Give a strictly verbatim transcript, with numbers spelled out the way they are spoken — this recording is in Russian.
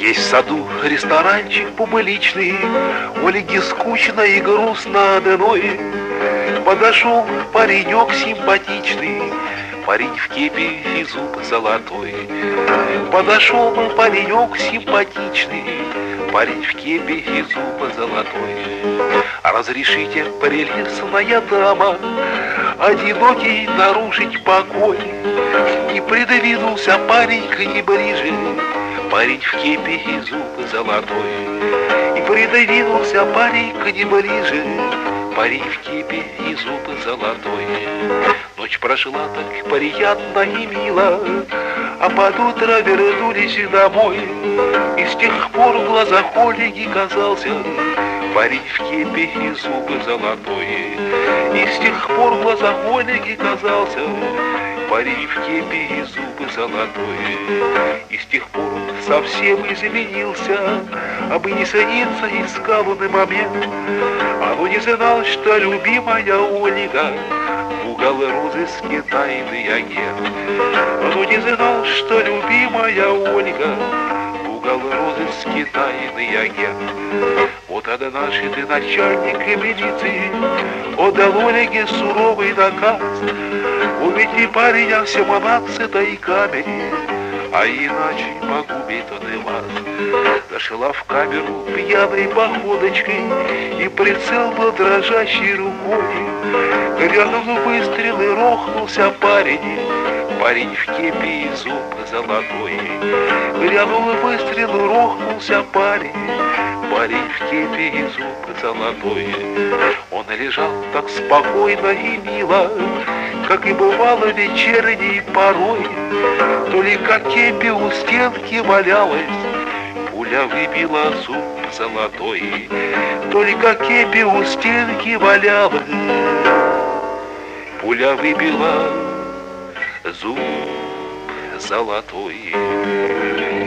Есть в саду ресторанчик публичный, Ольге скучно и грустно одной. Подошел паренек симпатичный, парень в кепе и зуб золотой. Подошел паренек симпатичный, парень в кепе и зуб золотой. Разрешите, прелестная дама, одинокий нарушить покой. И придвинулся парень к ней ближе, парень в кепе и зуб золотой. И придвинулся парень к ней ближе, парень в кепе и зуб золотой. Ночь прошла так приятно и мило, а под утро вернулись домой. И с тех пор в глазах Ольги казался парень в кепе и зуб золотой. И с тех пор в глазах Ольги казался парень в кепе и зуб золотой. И с тех пор совсем изменился, а бы не снится искаванный момент. А ну не знал, что любимая Ольга в угол розыски тайный агент. А ну не знал, что любимая Ольга в угол розыски тайный агент. Вот однажды начальник милиции отдал Ольге суровый наказ: убейте парня в семнадцатой камере, а иначе погубит он и вас. Зашла в камеру пьяной походочкой, и прицел был дрожащей рукой. Грянул выстрел и рохнулся парень, парень в кепе и зуб золотой. Грянул выстрел и рохнулся парень, парень в кепе и зуб золотой. Он лежал так спокойно и мило, как и бывало вечерней порой. То ли как кепе у стенки валялась, пуля выбила зуб золотой. То ли как кепе у стенки валялась, пуля выбила зуб золотой.